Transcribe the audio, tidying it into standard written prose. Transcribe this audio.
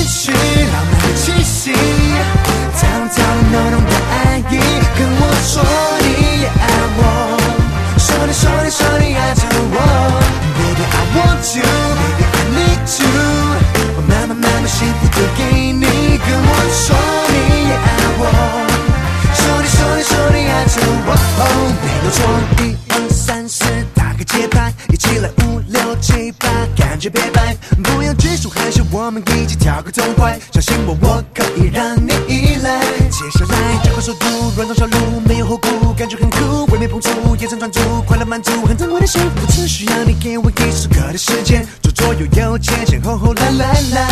去浪漫的气息，藏藏浓浓的爱意，跟我说你也爱我，说你爱着我 ，Baby I want you，Baby I need you， 我慢慢幸福都给你，跟我说你也爱我，说你爱着我，没有错，1、2、3、4，打个节拍，一起来5、6、7、8，感觉别白，不要拘束害羞，我们一起跳个痛快，相信我可以让你依赖。接下来就快速度，乱动小路，没有后顾，感觉很酷，未免碰触，眼神专注，快乐满足，很珍贵的幸福，只需要你给我1首歌的时间，左右前后来。